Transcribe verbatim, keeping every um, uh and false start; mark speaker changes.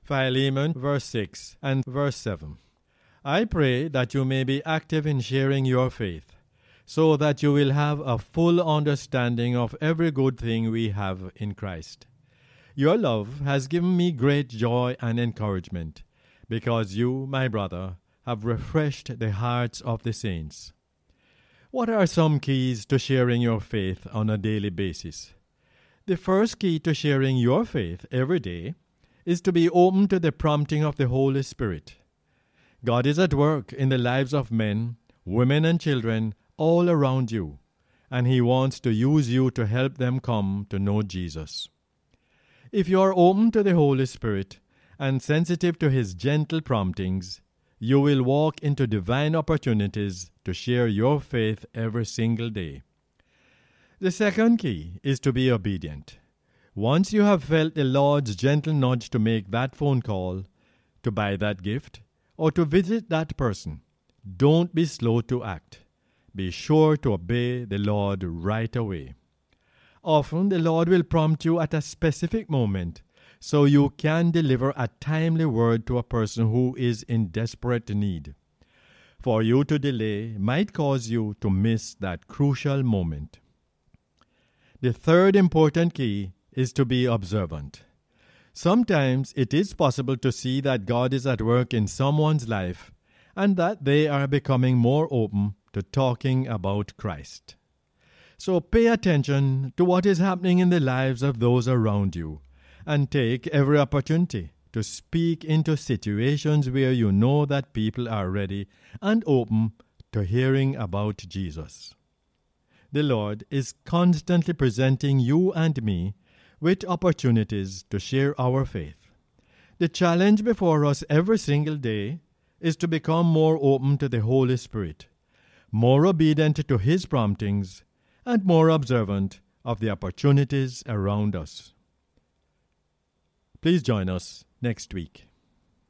Speaker 1: Philemon, verse six and verse seven. I pray that you may be active in sharing your faith, so that you will have a full understanding of every good thing we have in Christ. Your love has given me great joy and encouragement, because you, my brother, have refreshed the hearts of the saints. What are some keys to sharing your faith on a daily basis? The first key to sharing your faith every day is to be open to the prompting of the Holy Spirit. God is at work in the lives of men, women, and children all around you, and He wants to use you to help them come to know Jesus. If you are open to the Holy Spirit and sensitive to His gentle promptings, you will walk into divine opportunities to share your faith every single day. The second key is to be obedient. Once you have felt the Lord's gentle nudge to make that phone call, to buy that gift, or to visit that person, don't be slow to act. Be sure to obey the Lord right away. Often the Lord will prompt you at a specific moment so you can deliver a timely word to a person who is in desperate need. For you to delay might cause you to miss that crucial moment. The third important key is to be observant. Sometimes it is possible to see that God is at work in someone's life and that they are becoming more open to talking about Christ. So pay attention to what is happening in the lives of those around you and take every opportunity to speak into situations where you know that people are ready and open to hearing about Jesus. The Lord is constantly presenting you and me with opportunities to share our faith. The challenge before us every single day is to become more open to the Holy Spirit, more obedient to His promptings, and more observant of the opportunities around us. Please join us next week.